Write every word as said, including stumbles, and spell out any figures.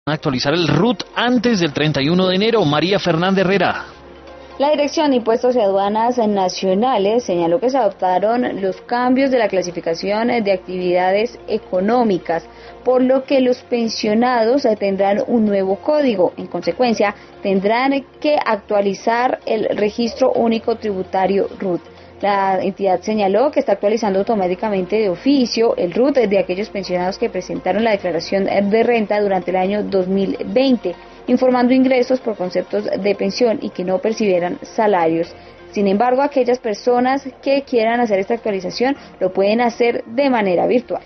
Actualizar el R U T antes del treinta y uno de enero. María Fernanda Herrera. La Dirección de Impuestos y Aduanas Nacionales señaló que se adoptaron los cambios de la clasificación de actividades económicas, por lo que los pensionados tendrán un nuevo código. En consecuencia, tendrán que actualizar el Registro Único Tributario R U T. La entidad señaló que está actualizando automáticamente de oficio el R U T de aquellos pensionados que presentaron la declaración de renta durante el año dos mil veinte, informando ingresos por conceptos de pensión y que no percibieran salarios. Sin embargo, aquellas personas que quieran hacer esta actualización lo pueden hacer de manera virtual.